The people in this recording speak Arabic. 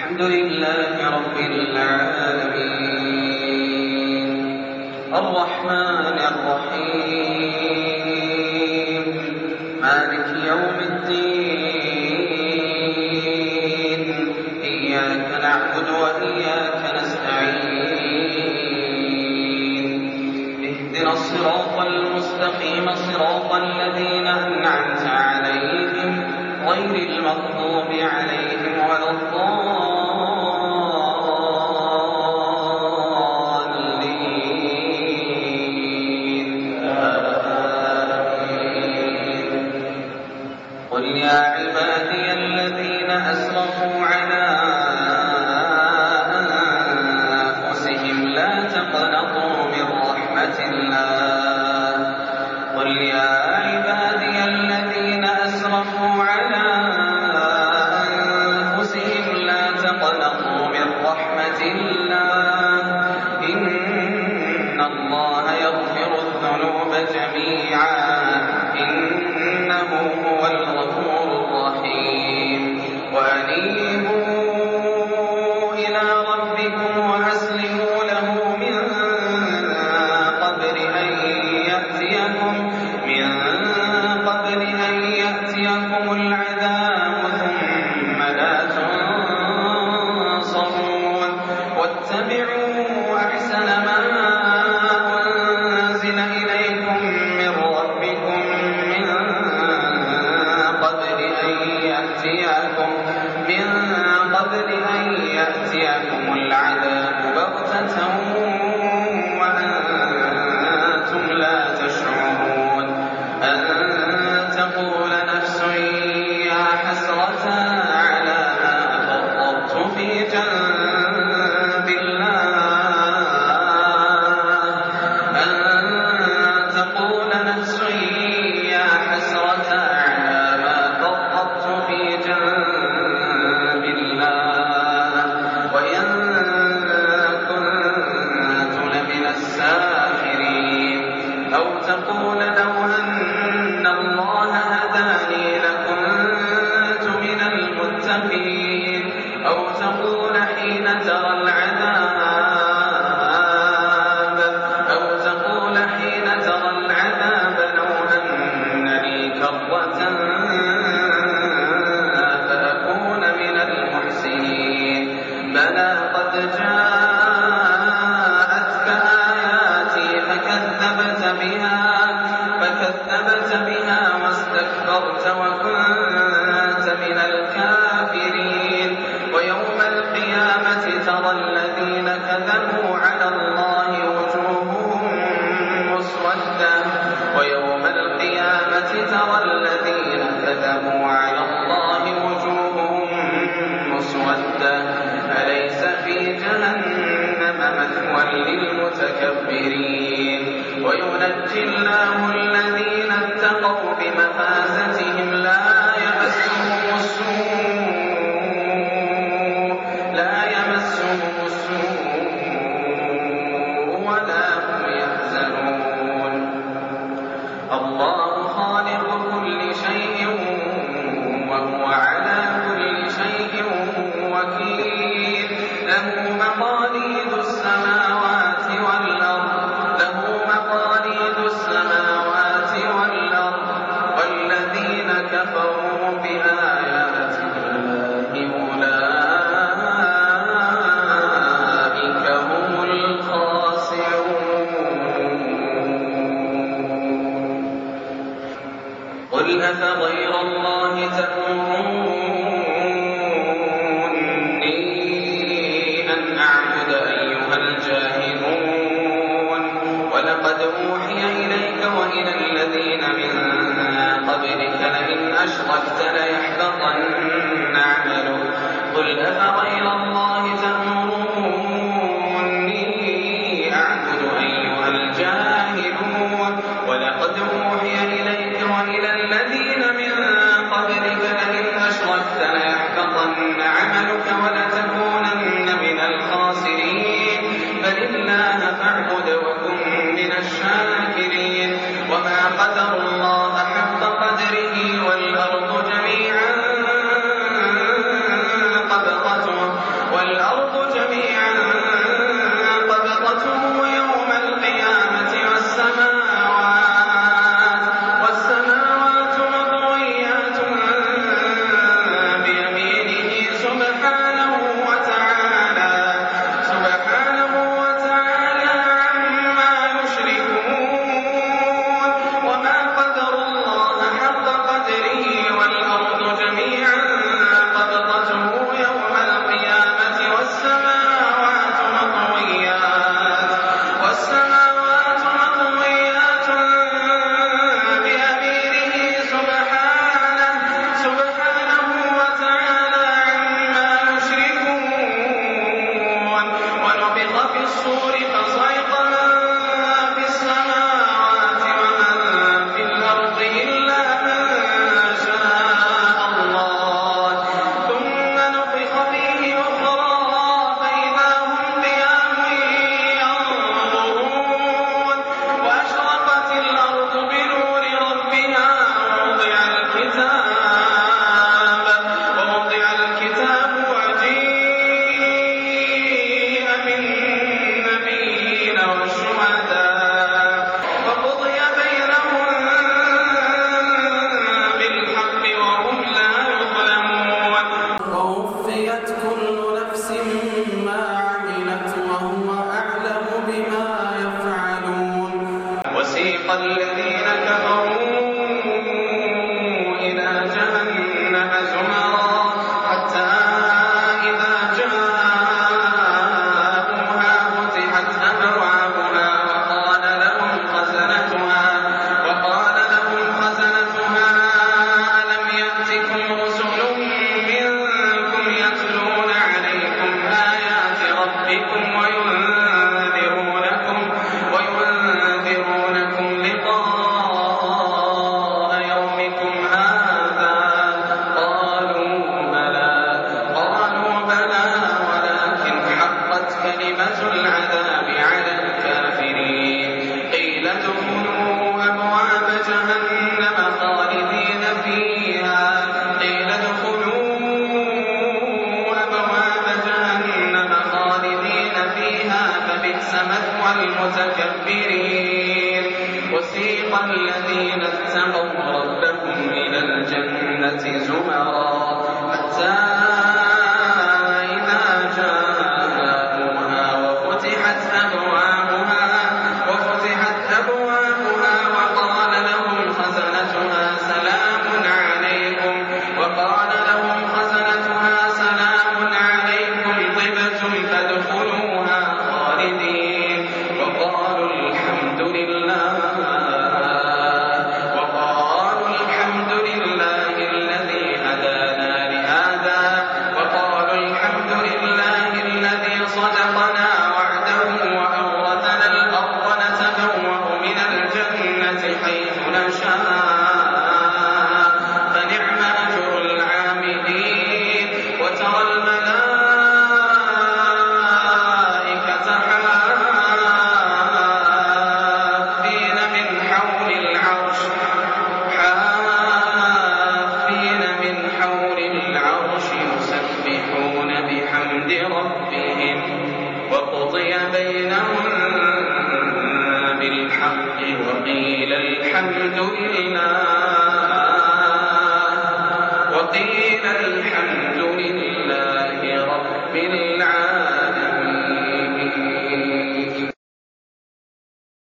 الحمد لله رب العالمين الرحمن الرحيم مالك يوم الدين إياك نعبد وإياك نستعين اهدنا الصراط المستقيم صراط الذين أنعمت عليهم غير المغضوب عليهم ولا الضالين قل يا عبادي الذين أسرفوا على أنفسهم لا تقنطوا من رحمة الله قل يا عبادي الذين أسرفوا على أنفسهم لا تقنطوا من رحمة الله إن الله يغفر الذنوب جميعا إنه هو الغفور الرحيم وأنيبوا إلى ربكم وأسلموا له من قبل أن يأتيكم العذاب ثم لا تنصرون واتبعوا أحسن ما أنزل إليكم من ربكم من قبل أن يأتيكم العذاب بغتة وأنتم لا تشعرون أن تقول نفس يا حسرة على ما فرطت في جنب الله أن تقول نفس يا حسرة على ما فرطت في جنب الله وإن كنت لمن الساخرين أو تقول لو أن الله هداني لكنت من المتقين أو تقول حين ترى العذاب لو أن لي كرة فأكون من المحسنين بلى قد جاءتك آياتي فكذبت بها واستكبرت وكنت من الكافرين ويوم القيامة ترى الذين كذبوا على الله وجوههم مسودة أليس في جهنم مثوى للمتكبرين وينجي الله الذين اتقوا بمفازتهم لا يمسهم السوء ولا هم يحزنون الله خالق كل شيء وهو على كل شيء وكيل له مقاليد السماوات والأرض والذين كفروا بآيات الله أولئك هم الخاسرون قل أفغير الله تأمروني أن أعبد أيها الجاهلون ولقد أوحي إليك وإلى الذين من قبلك لئن أشركت ليحبطن عملك قل أفغير الله تأمروني أعبد أيها الجاهلون ولقد أوحي إليك وإلى الذين من قبلك لئن أشركت ليحبطن عملك ولتكونن من الخاسرين فلله فاعبد وكن من الشاكرين وما قدروا الله حق قدره والأرض جميعا قبضته ووفيت كل نفس ما عملت وهو أعلم بما يفعلون. وسيق الذين كفروا إلى جهنم زمرا حتى إذا جاءوها فتحت أبوابها وقال لهم خزنتها ألم يأتكم رسل منكم يتلون عليكم آيات ربكم وينذرونكم لقاء يومكم هذا؟ قالوا بلى ولكن حقت كلمة العذاب على الكافرين. قيل ادخلوا أبواب جهنم خالدين فيها فبئس مثوى المتكبرين. وسيق الذين اتقوا ربهم إلى الجنة زمرا حتى إذا جاءوها وفتحت أبوابها وقال لهم خزنتها سلام عليكم طبتم فادخلوها خالدين. وقالوا الحمد لله الذي هدانا لهذا الذي صدقنا وعده وأورثنا الأرض نتبوأ من الجنة حيث نشاء فنعم أجر العاملين. وترى الملائكة حافين من حول العرش يسبحون بحمد ربهم وقضي بينهم بالحق وقيل الحمد لله رب العالمين.